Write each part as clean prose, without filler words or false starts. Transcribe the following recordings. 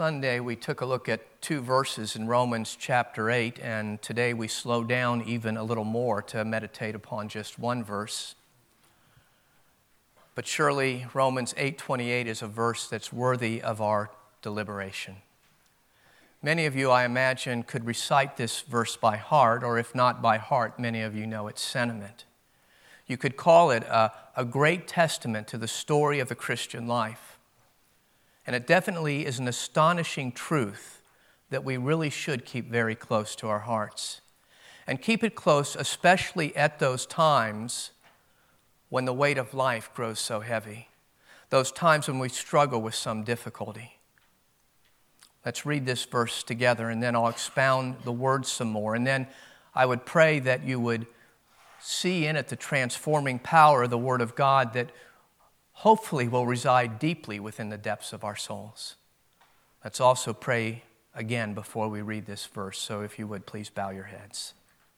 Sunday, we took a look at 2 verses in Romans chapter 8, and today we slow down even a little more to meditate upon just 1 verse. But surely Romans 8:28 is a verse that's worthy of our deliberation. Many of you, I imagine, could recite this verse by heart, or if not by heart, many of you know its sentiment. You could call it a great testament to the story of the Christian life. And it definitely is an astonishing truth that we really should keep very close to our hearts. And keep it close, especially at those times when the weight of life grows so heavy. Those times when we struggle with some difficulty. Let's read this verse together, and then I'll expound the words some more. And then I would pray that you would see in it the transforming power of the Word of God that hopefully will reside deeply within the depths of our souls. Let's also pray again before we read this verse. So if you would, please bow your heads.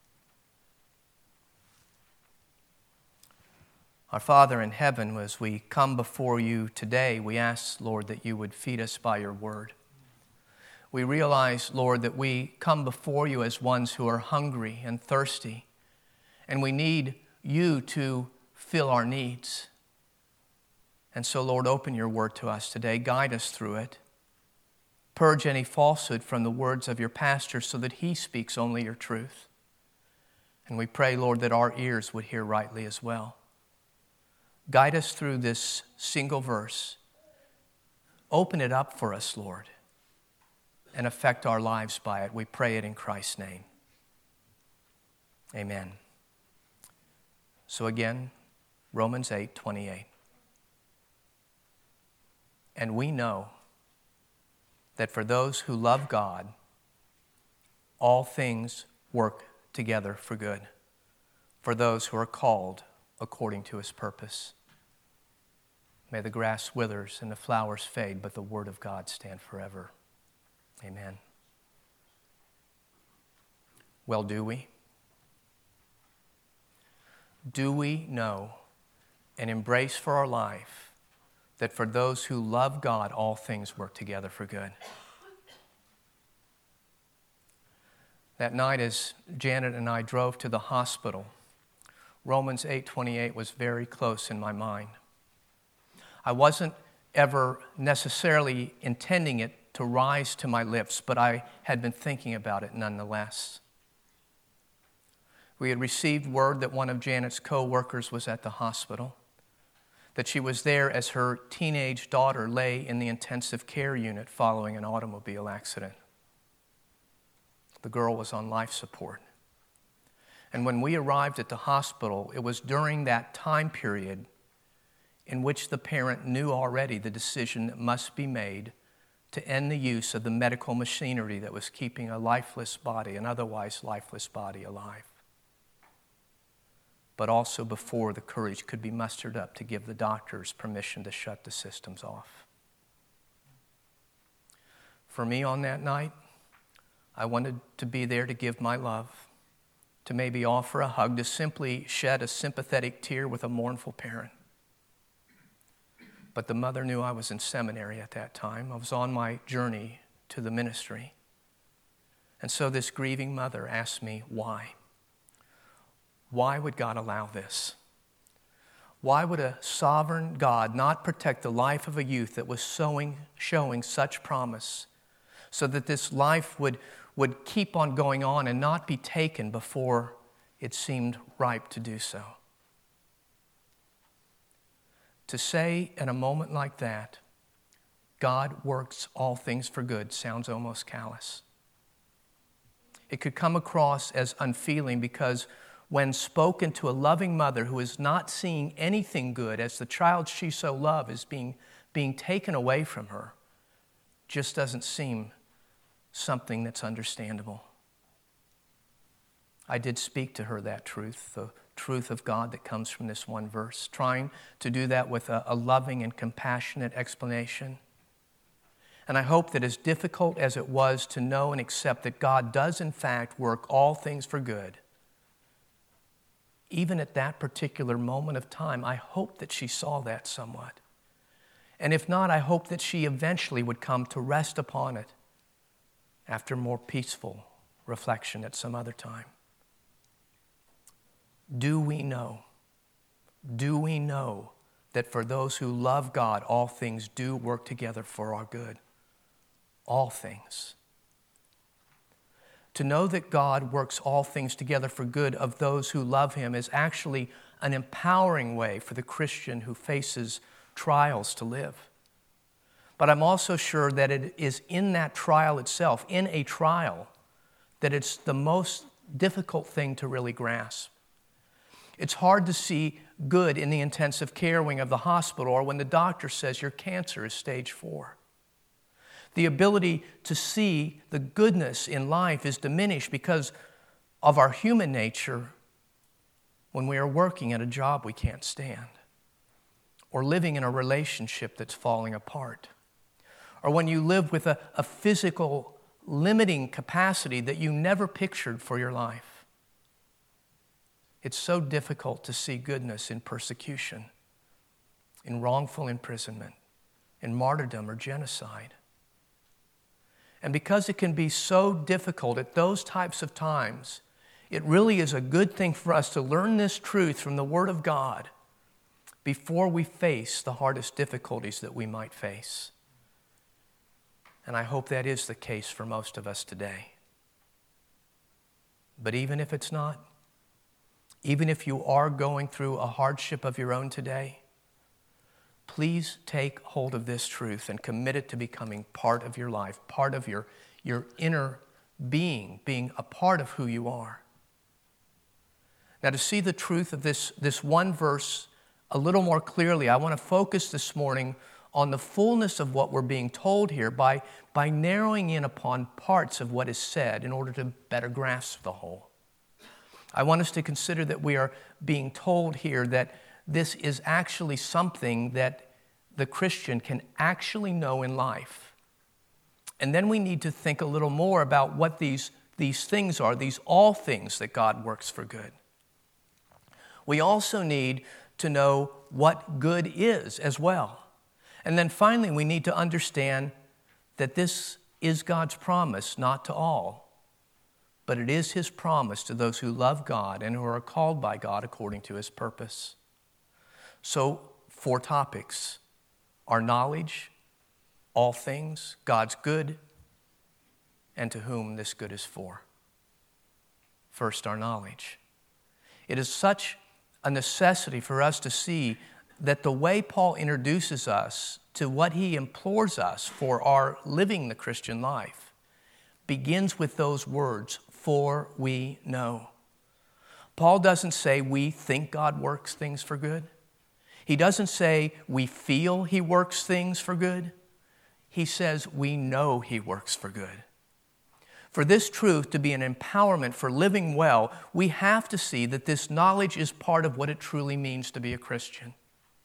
Our Father in heaven, as we come before you today, we ask, Lord, that you would feed us by your word. We realize, Lord, that we come before you as ones who are hungry and thirsty, and we need you to fill our needs. And so, Lord, open your word to us today. Guide us through it. Purge any falsehood from the words of your pastor so that he speaks only your truth. And we pray, Lord, that our ears would hear rightly as well. Guide us through this single verse. Open it up for us, Lord, and affect our lives by it. We pray it in Christ's name. Amen. So again, Romans 8:28. And we know that for those who love God, all things work together for good, for those who are called according to his purpose. May the grass withers and the flowers fade, but the word of God stand forever. Amen. Well, do we? Do we know and embrace for our life that for those who love God, all things work together for good? That night as Janet and I drove to the hospital, Romans 8:28 was very close in my mind. I wasn't ever necessarily intending it to rise to my lips, but I had been thinking about it nonetheless. We had received word that one of Janet's co-workers was at the hospital, that she was there as her teenage daughter lay in the intensive care unit following an automobile accident. The girl was on life support. And when we arrived at the hospital, it was during that time period in which the parent knew already the decision that must be made to end the use of the medical machinery that was keeping a lifeless body, an otherwise lifeless body, alive. But also before the courage could be mustered up to give the doctors permission to shut the systems off. For me on that night, I wanted to be there to give my love, to maybe offer a hug, to simply shed a sympathetic tear with a mournful parent. But the mother knew I was in seminary at that time. I was on my journey to the ministry. And so this grieving mother asked me, why? Why would God allow this? Why would a sovereign God not protect the life of a youth that was showing such promise so that this life would keep on going on and not be taken before it seemed ripe to do so? To say in a moment like that, God works all things for good, sounds almost callous. It could come across as unfeeling because when spoken to a loving mother who is not seeing anything good as the child she so loved is being taken away from her, just doesn't seem something that's understandable. I did speak to her that truth, the truth of God that comes from this one verse, trying to do that with a loving and compassionate explanation. And I hope that as difficult as it was to know and accept that God does in fact work all things for good, even at that particular moment of time, I hope that she saw that somewhat. And if not, I hope that she eventually would come to rest upon it after more peaceful reflection at some other time. Do we know that for those who love God, all things do work together for our good? All things. To know that God works all things together for good of those who love Him is actually an empowering way for the Christian who faces trials to live. But I'm also sure that it is in that trial itself, in a trial, that it's the most difficult thing to really grasp. It's hard to see good in the intensive care wing of the hospital or when the doctor says your cancer is stage 4. The ability to see the goodness in life is diminished because of our human nature when we are working at a job we can't stand, or living in a relationship that's falling apart, or when you live with a physical limiting capacity that you never pictured for your life. It's so difficult to see goodness in persecution, in wrongful imprisonment, in martyrdom or genocide. And because it can be so difficult at those types of times, it really is a good thing for us to learn this truth from the Word of God before we face the hardest difficulties that we might face. And I hope that is the case for most of us today. But even if it's not, even if you are going through a hardship of your own today, please take hold of this truth and commit it to becoming part of your life, part of your inner being a part of who you are. Now, to see the truth of this one verse a little more clearly, I want to focus this morning on the fullness of what we're being told here by narrowing in upon parts of what is said in order to better grasp the whole. I want us to consider that we are being told here that this is actually something that the Christian can actually know in life. And then we need to think a little more about what these things are, these all things that God works for good. We also need to know what good is as well. And then finally, we need to understand that this is God's promise, not to all, but it is His promise to those who love God and who are called by God according to His purpose. So, 4 topics: our knowledge, all things, God's good, and to whom this good is for. First, our knowledge. It is such a necessity for us to see that the way Paul introduces us to what he implores us for our living the Christian life begins with those words, for we know. Paul doesn't say we think God works things for good. He doesn't say we feel He works things for good. He says we know He works for good. For this truth to be an empowerment for living well, we have to see that this knowledge is part of what it truly means to be a Christian.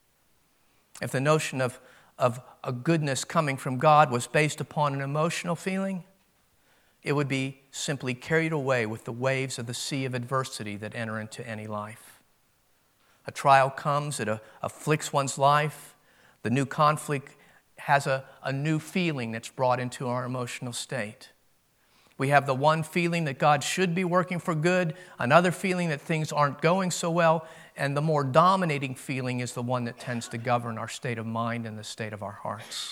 If the notion of a goodness coming from God was based upon an emotional feeling, it would be simply carried away with the waves of the sea of adversity that enter into any life. A trial comes, it afflicts one's life. The new conflict has a new feeling that's brought into our emotional state. We have the one feeling that God should be working for good, another feeling that things aren't going so well, and the more dominating feeling is the one that tends to govern our state of mind and the state of our hearts.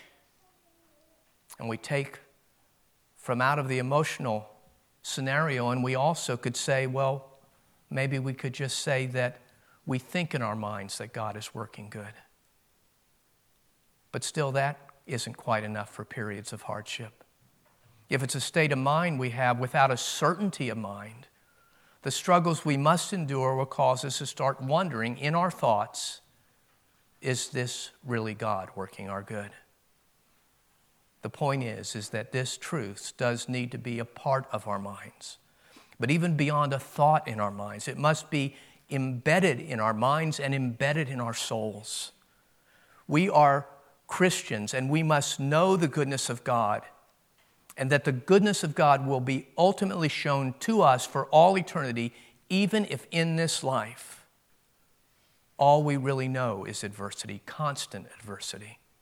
And we take from out of the emotional scenario, and we also could say, well, maybe we could just say that we think in our minds that God is working good. But still, that isn't quite enough for periods of hardship. If it's a state of mind we have without a certainty of mind, the struggles we must endure will cause us to start wondering in our thoughts, is this really God working our good? The point is that this truth does need to be a part of our minds. But even beyond a thought in our minds, it must be embedded in our minds and embedded in our souls. We are Christians, and we must know the goodness of God, and that the goodness of God will be ultimately shown to us for all eternity, even if in this life all we really know is adversity, constant adversity.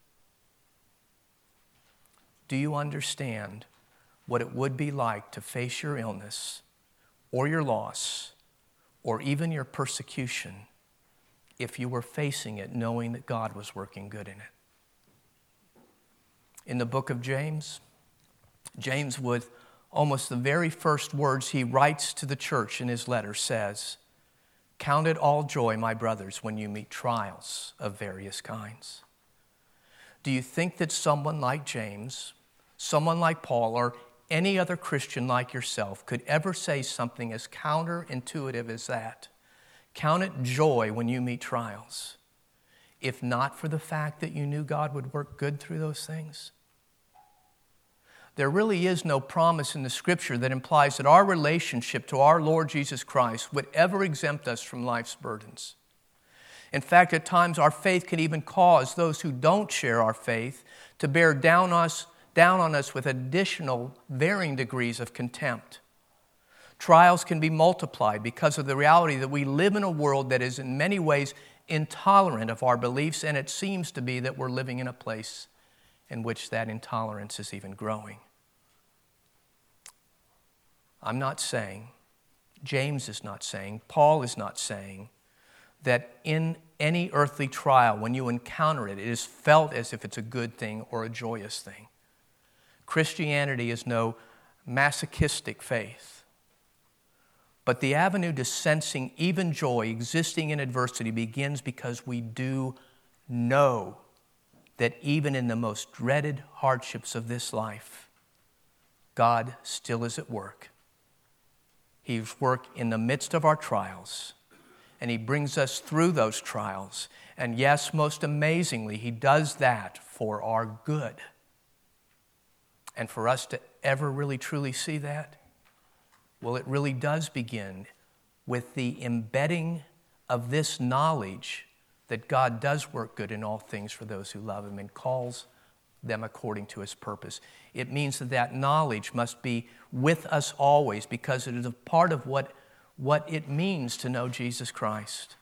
Do you understand what it would be like to face your illness or your loss or even your persecution if you were facing it knowing that God was working good in it? In the book of James, with almost the very first words he writes to the church in his letter says, "Count it all joy, my brothers, when you meet trials of various kinds." Do you think that someone like James, someone like Paul, or any other Christian like yourself could ever say something as counterintuitive as that? Count it joy when you meet trials, if not for the fact that you knew God would work good through those things? There really is no promise in the Scripture that implies that our relationship to our Lord Jesus Christ would ever exempt us from life's burdens. In fact, at times our faith can even cause those who don't share our faith to bear down on us with additional varying degrees of contempt. Trials can be multiplied because of the reality that we live in a world that is in many ways intolerant of our beliefs, and it seems to be that we're living in a place in which that intolerance is even growing. I'm not saying, James is not saying, Paul is not saying that in any earthly trial, when you encounter it, it is felt as if it's a good thing or a joyous thing. Christianity is no masochistic faith. But the avenue to sensing even joy existing in adversity begins because we do know that even in the most dreaded hardships of this life, God still is at work. He's work in the midst of our trials, and He brings us through those trials. And yes, most amazingly, He does that for our good. And for us to ever really truly see that, well, it really does begin with the embedding of this knowledge that God does work good in all things for those who love Him and calls them according to His purpose. It means that that knowledge must be with us always because it is a part of what it means to know Jesus Christ.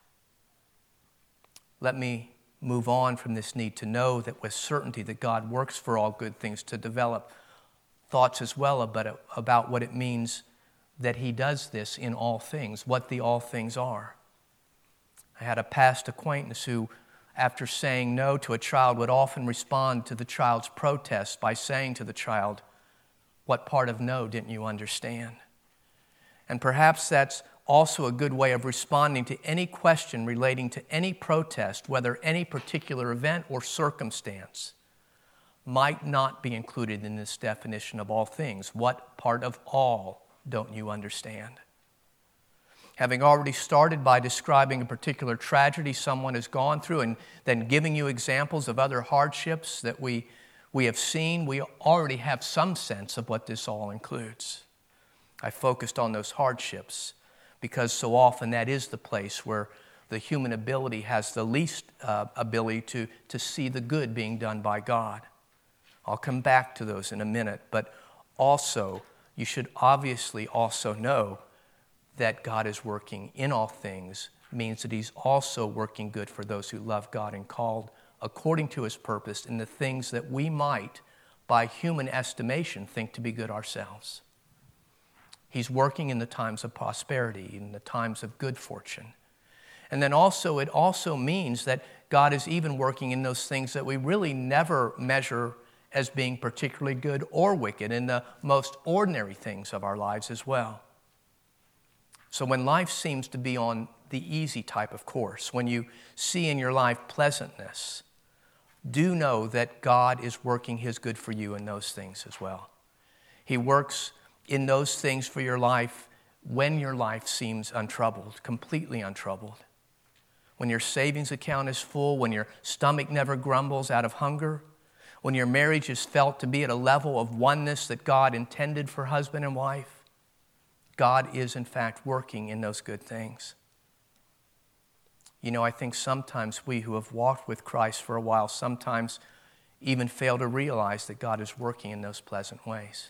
Let me move on from this need to know that with certainty that God works for all good things, to develop thoughts as well about what it means that He does this in all things, what the all things are. I had a past acquaintance who, after saying no to a child, would often respond to the child's protest by saying to the child, "What part of no didn't you understand?" And perhaps that's also a good way of responding to any question relating to any protest, whether any particular event or circumstance might not be included in this definition of all things. What part of all don't you understand? Having already started by describing a particular tragedy someone has gone through and then giving you examples of other hardships that we have seen, we already have some sense of what this all includes. I focused on those hardships because so often that is the place where the human ability has the least ability to see the good being done by God. I'll come back to those in a minute, but also you should obviously also know that God is working in all things means that He's also working good for those who love God and called according to His purpose in the things that we might, by human estimation, think to be good ourselves. He's working in the times of prosperity, in the times of good fortune. And then also, it also means that God is even working in those things that we really never measure as being particularly good or wicked, in the most ordinary things of our lives as well. So when life seems to be on the easy type of course, when you see in your life pleasantness, do know that God is working His good for you in those things as well. He works in those things for your life when your life seems untroubled, completely untroubled. When your savings account is full, when your stomach never grumbles out of hunger, when your marriage is felt to be at a level of oneness that God intended for husband and wife, God is, in fact, working in those good things. You know, I think sometimes we who have walked with Christ for a while sometimes even fail to realize that God is working in those pleasant ways.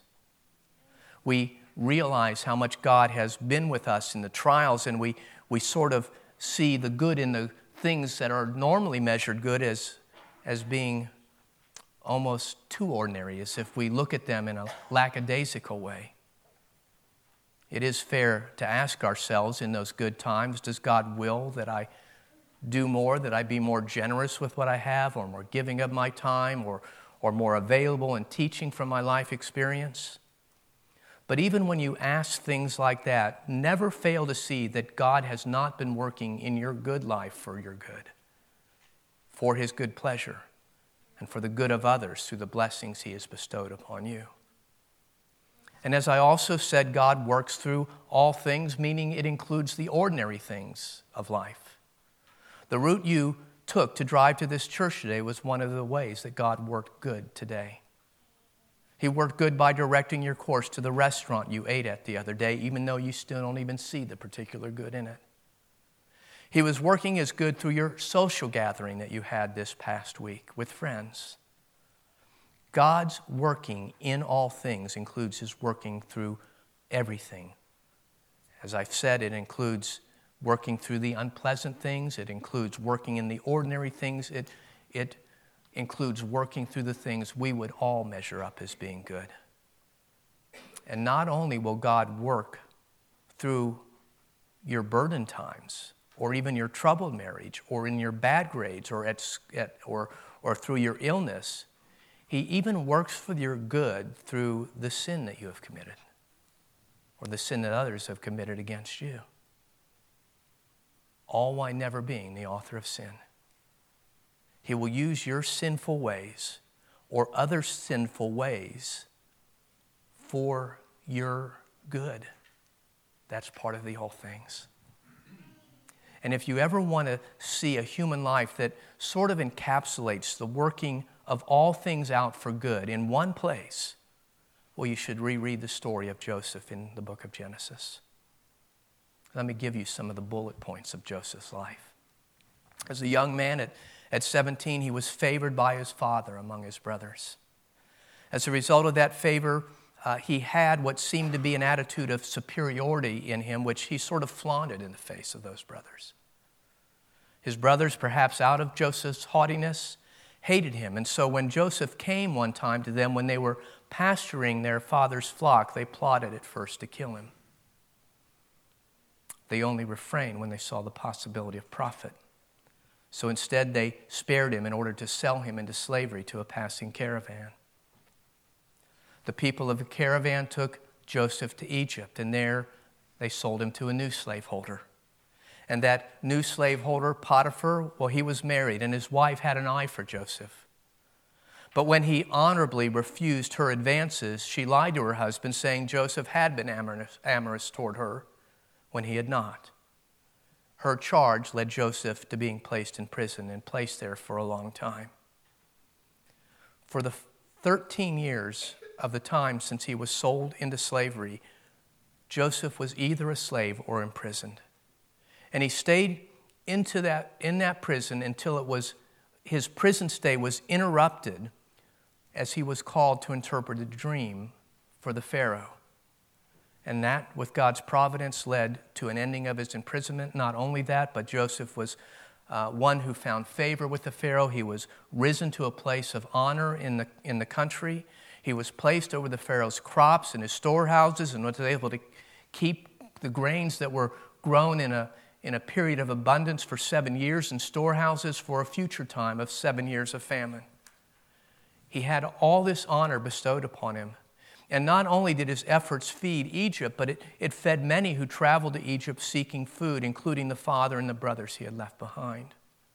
We realize how much God has been with us in the trials, and we sort of see the good in the things that are normally measured good as being almost too ordinary, as if we look at them in a lackadaisical way. It is fair to ask ourselves in those good times, does God will that I do more, that I be more generous with what I have, or more giving of my time, or more available in teaching from my life experience? But even when you ask things like that, never fail to see that God has not been working in your good life for your good, for His good pleasure, and for the good of others through the blessings He has bestowed upon you. And as I also said, God works through all things, meaning it includes the ordinary things of life. The route you took to drive to this church today was one of the ways that God worked good today. He worked good by directing your course to the restaurant you ate at the other day, even though you still don't even see the particular good in it. He was working as good through your social gathering that you had this past week with friends. God's working in all things includes His working through everything. As I've said, it includes working through the unpleasant things. It includes working in the ordinary things. It includes working through the things we would all measure up as being good. And not only will God work through your burden times, or even your troubled marriage, or in your bad grades, or through your illness, He even works for your good through the sin that you have committed, or the sin that others have committed against you. All while never being the author of sin. He will use your sinful ways or other sinful ways for your good. That's part of the whole things. And if you ever want to see a human life that sort of encapsulates the working of all things out for good in one place, well, you should reread the story of Joseph in the book of Genesis. Let me give you some of the bullet points of Joseph's life. As a young man at 17, he was favored by his father among his brothers. As a result of that favor, he had what seemed to be an attitude of superiority in him, which he sort of flaunted in the face of those brothers. His brothers, perhaps out of Joseph's haughtiness, hated him. And so when Joseph came one time to them when they were pasturing their father's flock, they plotted at first to kill him. They only refrained when they saw the possibility of profit. So instead, they spared him in order to sell him into slavery to a passing caravan. The people of the caravan took Joseph to Egypt, and there they sold him to a new slaveholder. And that new slaveholder, Potiphar, well, he was married, and his wife had an eye for Joseph. But when he honorably refused her advances, she lied to her husband, saying Joseph had been amorous toward her when he had not. Her charge led Joseph to being placed in prison and placed there for a long time. For the 13 years of the time since he was sold into slavery, Joseph was either a slave or imprisoned. And he stayed in that prison until his prison stay was interrupted as he was called to interpret a dream for the Pharaoh. And that, with God's providence, led to an ending of his imprisonment. Not only that, but Joseph was one who found favor with the Pharaoh. He was risen to a place of honor in the country. He was placed over the Pharaoh's crops and his storehouses and was able to keep the grains that were grown in a period of abundance for 7 years in storehouses for a future time of 7 years of famine. He had all this honor bestowed upon him. And not only did his efforts feed Egypt, but it fed many who traveled to Egypt seeking food, including the father and the brothers he had left behind.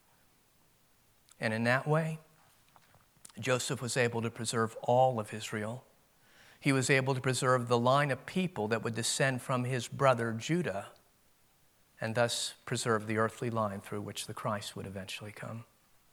And in that way, Joseph was able to preserve all of Israel. He was able to preserve the line of people that would descend from his brother Judah, and thus preserve the earthly line through which the Christ would eventually come.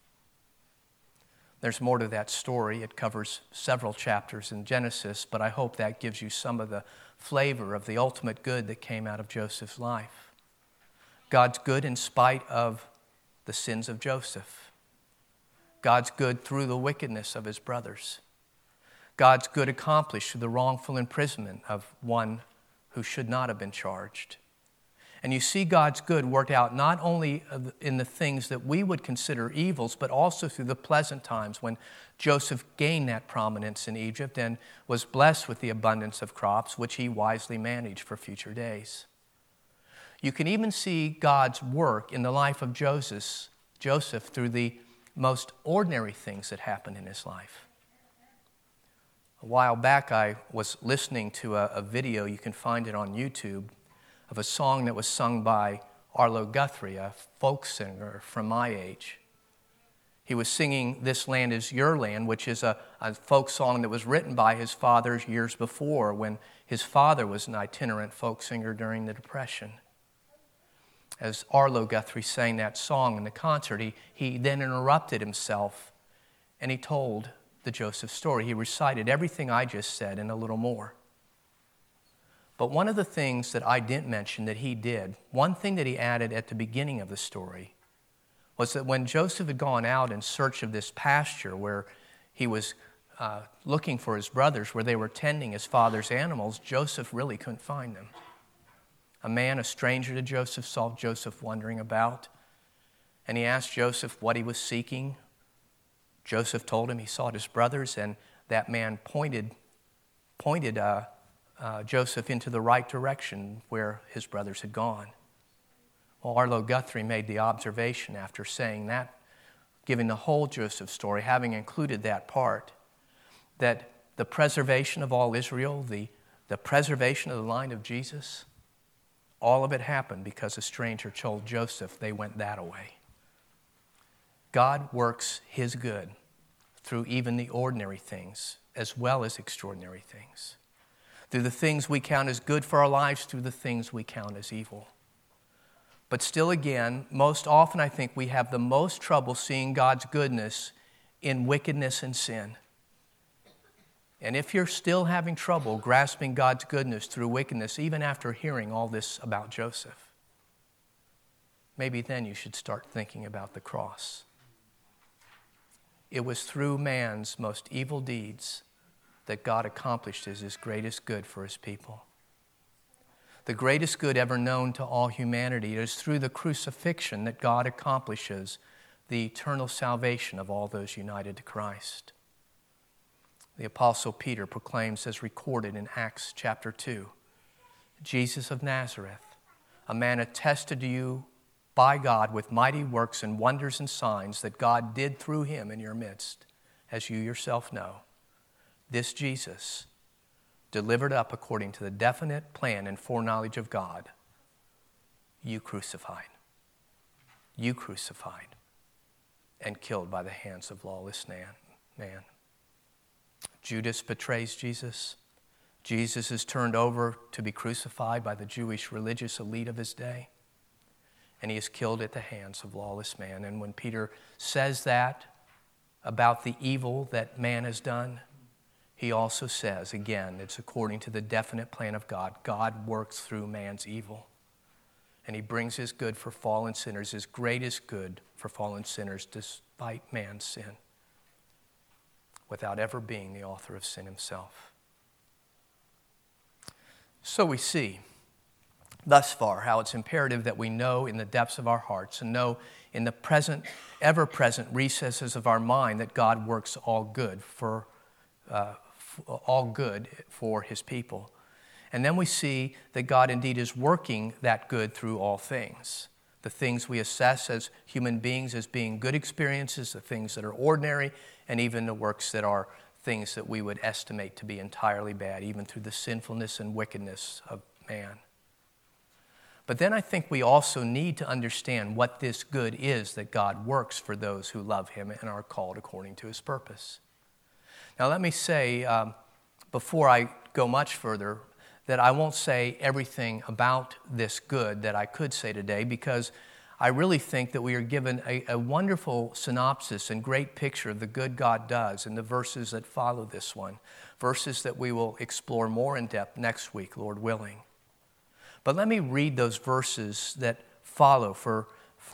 There's more to that story. It covers several chapters in Genesis, but I hope that gives you some of the flavor of the ultimate good that came out of Joseph's life. God's good in spite of the sins of Joseph. God's good through the wickedness of his brothers. God's good accomplished through the wrongful imprisonment of one who should not have been charged. And you see God's good worked out not only in the things that we would consider evils, but also through the pleasant times when Joseph gained that prominence in Egypt and was blessed with the abundance of crops, which he wisely managed for future days. You can even see God's work in the life of Joseph through the most ordinary things that happened in his life. A while back, I was listening to a video, you can find it on YouTube, of a song that was sung by Arlo Guthrie, a folk singer from my age. He was singing "This Land Is Your Land," which is a folk song that was written by his father years before, when his father was an itinerant folk singer during the Depression. As Arlo Guthrie sang that song in the concert, he then interrupted himself and he told the Joseph story. He recited everything I just said and a little more. But one of the things that I didn't mention that he did, one thing that he added at the beginning of the story, was that when Joseph had gone out in search of this pasture where he was looking for his brothers, where they were tending his father's animals, Joseph really couldn't find them. A man, a stranger to Joseph, saw Joseph wandering about, and he asked Joseph what he was seeking. Joseph told him he sought his brothers, and that man pointed Joseph into the right direction where his brothers had gone. Well, Arlo Guthrie made the observation after saying that, giving the whole Joseph story, having included that part, that the preservation of all Israel, the preservation of the line of Jesus, all of it happened because a stranger told Joseph they went that way. God works his good through even the ordinary things as well as extraordinary things. Through the things we count as good for our lives, through the things we count as evil. But still again, most often I think we have the most trouble seeing God's goodness in wickedness and sin. And if you're still having trouble grasping God's goodness through wickedness, even after hearing all this about Joseph, maybe then you should start thinking about the cross. It was through man's most evil deeds that God accomplished his greatest good for his people. The greatest good ever known to all humanity. It is through the crucifixion that God accomplishes the eternal salvation of all those united to Christ. The Apostle Peter proclaims, as recorded in Acts chapter 2, Jesus of Nazareth, a man attested to you by God with mighty works and wonders and signs that God did through him in your midst, as you yourself know. This Jesus, delivered up according to the definite plan and foreknowledge of God, you crucified. You crucified and killed by the hands of lawless man. Judas betrays Jesus. Jesus is turned over to be crucified by the Jewish religious elite of his day. And he is killed at the hands of lawless man. And when Peter says that about the evil that man has done, he also says, again, it's according to the definite plan of God. God works through man's evil. And he brings his good for fallen sinners, his greatest good for fallen sinners, despite man's sin, without ever being the author of sin himself. So we see thus far how it's imperative that we know in the depths of our hearts and know in the present, ever-present recesses of our mind that God works all good for his people. And then we see that God indeed is working that good through all things. The things we assess as human beings as being good experiences, the things that are ordinary, and even the works that are things that we would estimate to be entirely bad, even through the sinfulness and wickedness of man. But then I think we also need to understand what this good is that God works for those who love him and are called according to his purpose. Now let me say, before I go much further, that I won't say everything about this good that I could say today, because I really think that we are given a wonderful synopsis and great picture of the good God does in the verses that follow this one, verses that we will explore more in depth next week, Lord willing. But let me read those verses that follow for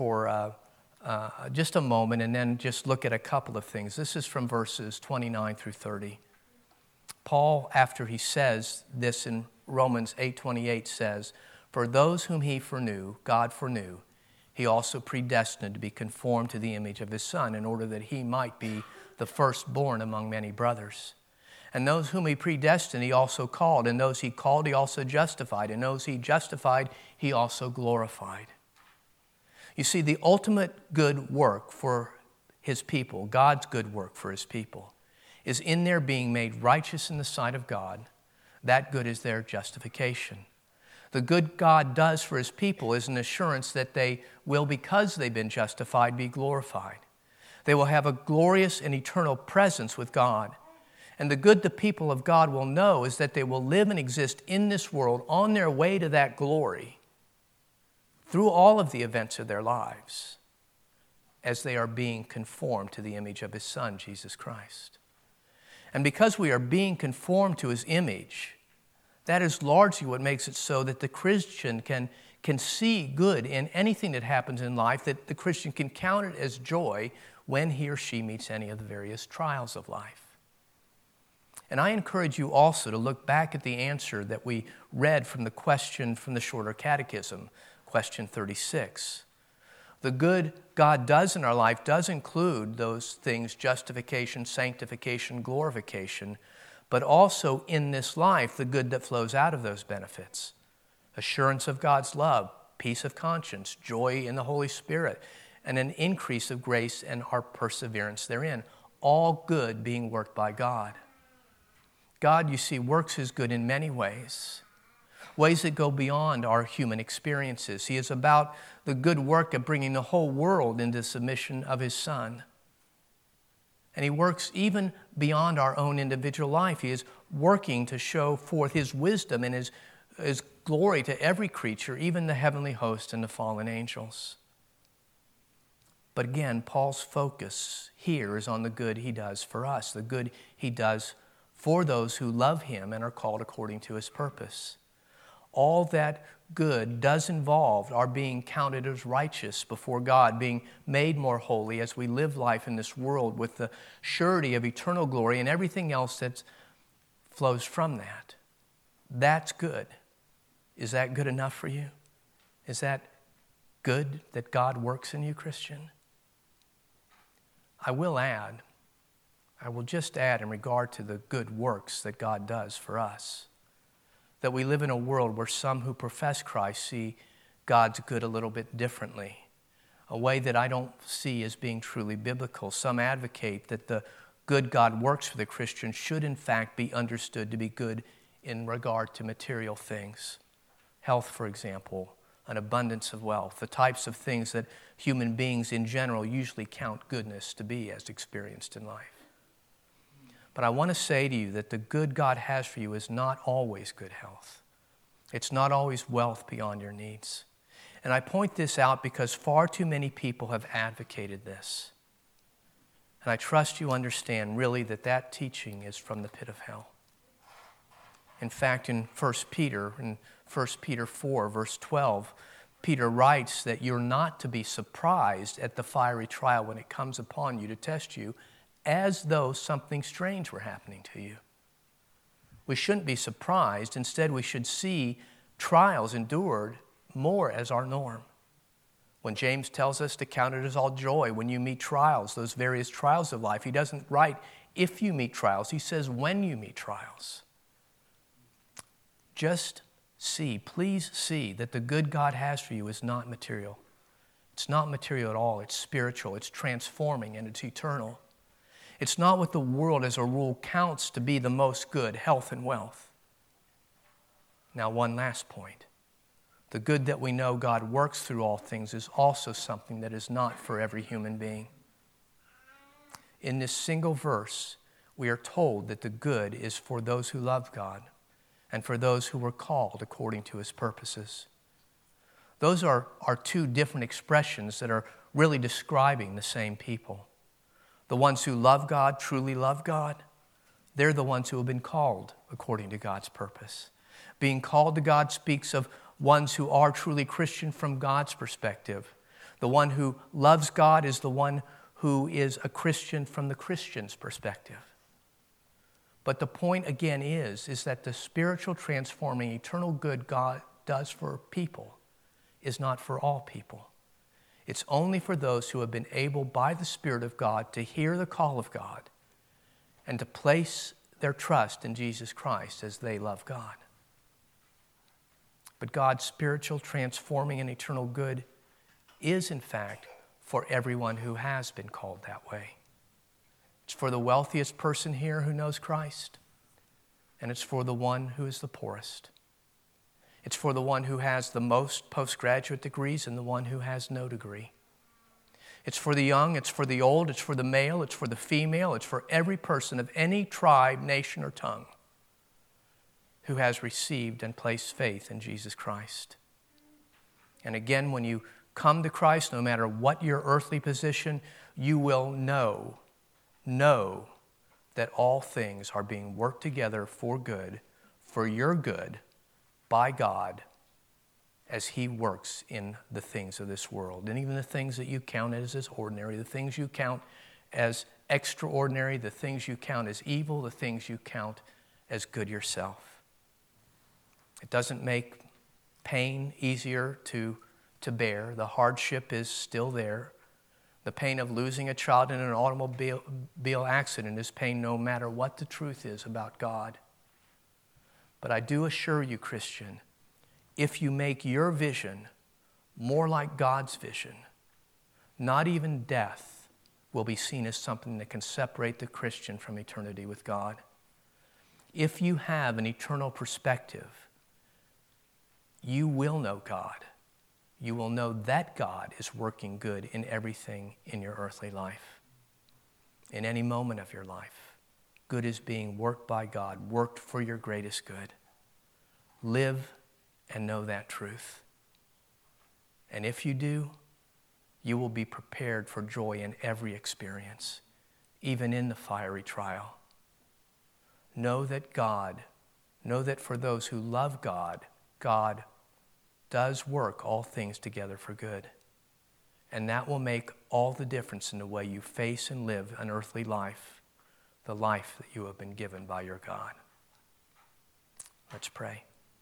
just a moment and then just look at a couple of things. This is from verses 29 through 30. Paul, after he says this in Romans 8:28, says, For those whom he foreknew, God foreknew, he also predestined to be conformed to the image of his Son, in order that he might be the firstborn among many brothers. And those whom he predestined, he also called. And those he called, he also justified. And those he justified, he also glorified. You see, the ultimate good work for his people, God's good work for his people, is in their being made righteous in the sight of God. That good is their justification. The good God does for his people is an assurance that they will, because they've been justified, be glorified. They will have a glorious and eternal presence with God. And the good the people of God will know is that they will live and exist in this world on their way to that glory through all of the events of their lives as they are being conformed to the image of his Son, Jesus Christ. And because we are being conformed to his image, that is largely what makes it so that the Christian can see good in anything that happens in life, that the Christian can count it as joy when he or she meets any of the various trials of life. And I encourage you also to look back at the answer that we read from the question from the Shorter Catechism, question 36. The good God does in our life does include those things, justification, sanctification, glorification, but also in this life, the good that flows out of those benefits. Assurance of God's love, peace of conscience, joy in the Holy Spirit, and an increase of grace and our perseverance therein. All good being worked by God. God, you see, works his good in many ways that go beyond our human experiences. He is about the good work of bringing the whole world into submission of his Son. And he works even beyond our own individual life. He is working to show forth his wisdom and his glory to every creature, even the heavenly host and the fallen angels. But again, Paul's focus here is on the good he does for us, the good he does for those who love him and are called according to his purpose. All that good does involve our being counted as righteous before God, being made more holy as we live life in this world with the surety of eternal glory and everything else that flows from that. That's good. Is that good enough for you? Is that good that God works in you, Christian? I will just add in regard to the good works that God does for us, that we live in a world where some who profess Christ see God's good a little bit differently, a way that I don't see as being truly biblical. Some advocate that the good God works for the Christian should in fact be understood to be good in regard to material things. Health, for example, an abundance of wealth, the types of things that human beings in general usually count goodness to be as experienced in life. But I want to say to you that the good God has for you is not always good health. It's not always wealth beyond your needs. And I point this out because far too many people have advocated this. And I trust you understand really that teaching is from the pit of hell. In fact, in 1 Peter 4, verse 12, Peter writes that you're not to be surprised at the fiery trial when it comes upon you to test you, as though something strange were happening to you. We shouldn't be surprised. Instead, we should see trials endured more as our norm. When James tells us to count it as all joy when you meet trials, those various trials of life, he doesn't write if you meet trials. He says when you meet trials. Just please see that the good God has for you is not material. It's not material at all. It's spiritual. It's transforming, and it's eternal. It's not what the world as a rule counts to be the most good, health and wealth. Now, one last point. The good that we know God works through all things is also something that is not for every human being. In this single verse, we are told that the good is for those who love God and for those who were called according to his purposes. Those are two different expressions that are really describing the same people. The ones who love God, truly love God, they're the ones who have been called according to God's purpose. Being called to God speaks of ones who are truly Christian from God's perspective. The one who loves God is the one who is a Christian from the Christian's perspective. But the point again is that the spiritual transforming eternal good God does for people is not for all people. It's only for those who have been able by the Spirit of God to hear the call of God and to place their trust in Jesus Christ as they love God. But God's spiritual, transforming, and eternal good is, in fact, for everyone who has been called that way. It's for the wealthiest person here who knows Christ, and it's for the one who is the poorest. It's for the one who has the most postgraduate degrees and the one who has no degree. It's for the young, it's for the old, it's for the male, it's for the female, it's for every person of any tribe, nation, or tongue who has received and placed faith in Jesus Christ. And again, when you come to Christ, no matter what your earthly position, you will know that all things are being worked together for good, for your good, by God, as He works in the things of this world. And even the things that you count as ordinary, the things you count as extraordinary, the things you count as evil, the things you count as good yourself. It doesn't make pain easier to bear. The hardship is still there. The pain of losing a child in an automobile accident is pain no matter what the truth is about God. But I do assure you, Christian, if you make your vision more like God's vision, not even death will be seen as something that can separate the Christian from eternity with God. If you have an eternal perspective, you will know God. You will know that God is working good in everything in your earthly life. In any moment of your life, good is being worked by God, worked for your greatest good. Live and know that truth. And if you do, you will be prepared for joy in every experience, even in the fiery trial. Know that for those who love God, God does work all things together for good. And that will make all the difference in the way you face and live an earthly life, the life that you have been given by your God. Let's pray.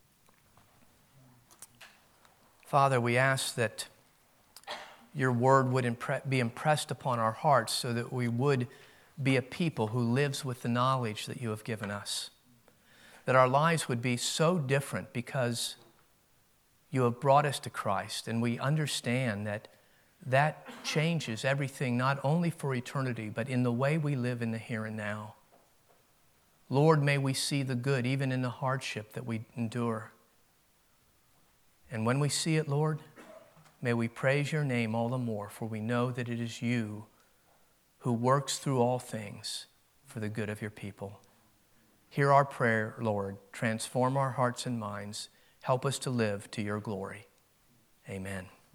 Father, we ask that your word would be impressed upon our hearts so that we would be a people who lives with the knowledge that you have given us. That our lives would be so different because you have brought us to Christ, and we understand that changes everything, not only for eternity, but in the way we live in the here and now. Lord, may we see the good even in the hardship that we endure. And when we see it, Lord, may we praise your name all the more, for we know that it is you who works through all things for the good of your people. Hear our prayer, Lord. Transform our hearts and minds. Help us to live to your glory. Amen.